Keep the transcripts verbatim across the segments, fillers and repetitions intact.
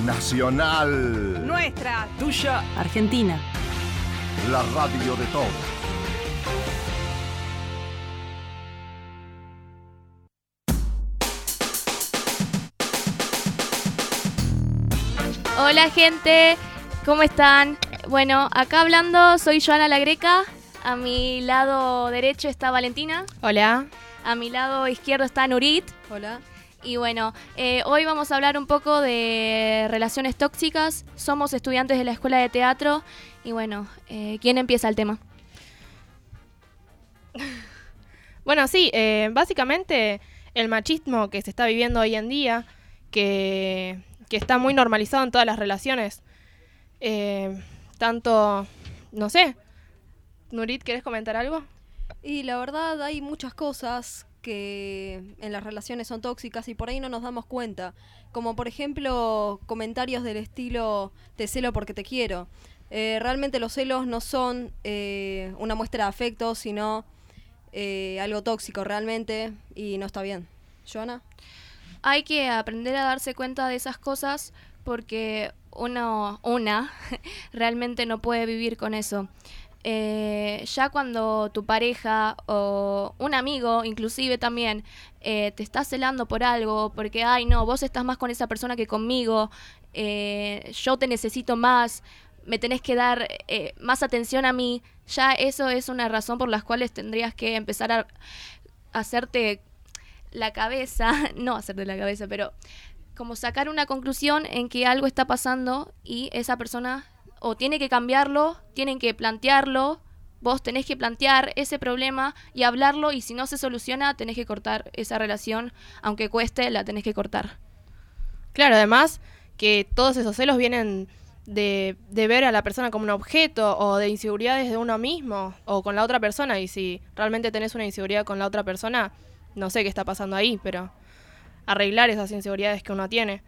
Nacional. Nuestra, tuya, Argentina. La radio de todos. Hola gente, ¿cómo están? Bueno, acá hablando soy Joana La Greca. A mi lado derecho está Valentina. Hola. A mi lado izquierdo está Nurit. Hola. Y bueno, eh, hoy vamos a hablar un poco de relaciones tóxicas. Somos estudiantes de la Escuela de Teatro. Y bueno, eh, ¿quién empieza el tema? Bueno, sí, eh, básicamente el machismo que se está viviendo hoy en día, que, que está muy normalizado en todas las relaciones. Eh, tanto, no sé, Nurit, ¿querés comentar algo? Y la verdad hay muchas cosas que en las relaciones son tóxicas y por ahí no nos damos cuenta. Como por ejemplo comentarios del estilo te celo porque te quiero. Eh, realmente los celos no son eh, una muestra de afecto, sino eh, algo tóxico realmente y no está bien. ¿Joana? Hay que aprender a darse cuenta de esas cosas porque uno, una realmente no puede vivir con eso. Eh, ya cuando tu pareja o un amigo inclusive también eh, te está celando por algo, porque ay no, vos estás más con esa persona que conmigo, eh, yo te necesito más, me tenés que dar eh, más atención a mí, ya eso es una razón por las cuales tendrías que empezar a hacerte la cabeza, no hacerte la cabeza, pero como sacar una conclusión en que algo está pasando y esa persona o tiene que cambiarlo, tienen que plantearlo, vos tenés que plantear ese problema y hablarlo, y si no se soluciona, tenés que cortar esa relación, aunque cueste, la tenés que cortar. Claro, además que todos esos celos vienen de, de ver a la persona como un objeto o de inseguridades de uno mismo o con la otra persona, y si realmente tenés una inseguridad con la otra persona, no sé qué está pasando ahí, pero arreglar esas inseguridades que uno tiene.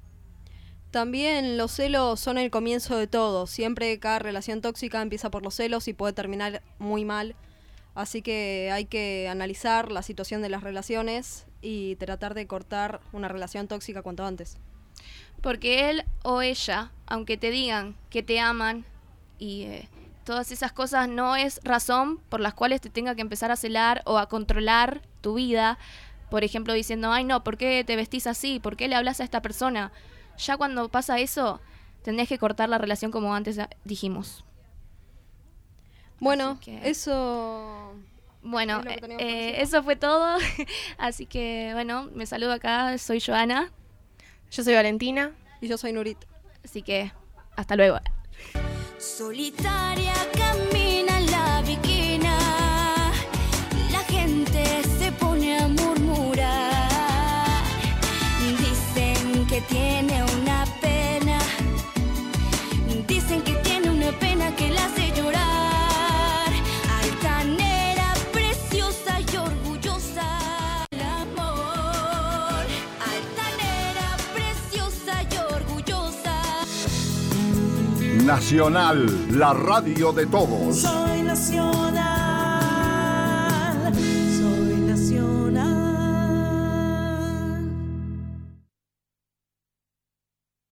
También los celos son el comienzo de todo. Siempre cada relación tóxica empieza por los celos y puede terminar muy mal. Así que hay que analizar la situación de las relaciones y tratar de cortar una relación tóxica cuanto antes. Porque él o ella, aunque te digan que te aman y eh, todas esas cosas, no es razón por las cuales te tenga que empezar a celar o a controlar tu vida. Por ejemplo, diciendo, ay no, ¿por qué te vestís así? ¿Por qué le hablas a esta persona? Ya cuando pasa eso, tendrías que cortar la relación como antes dijimos. Bueno, que, eso... Bueno, eh, eso fue todo. Así que, bueno, me saludo acá. Soy Joana. Yo soy Valentina. Y yo soy Nurit. Así que, hasta luego. Solitaria camina la viquina. La gente se pone a murmurar. Dicen que tiene una pena. Dicen que tiene una pena que la hace llorar. Altanera, preciosa y orgullosa. El amor. Altanera, preciosa y orgullosa. Nacional, la radio de todos. Soy nacional.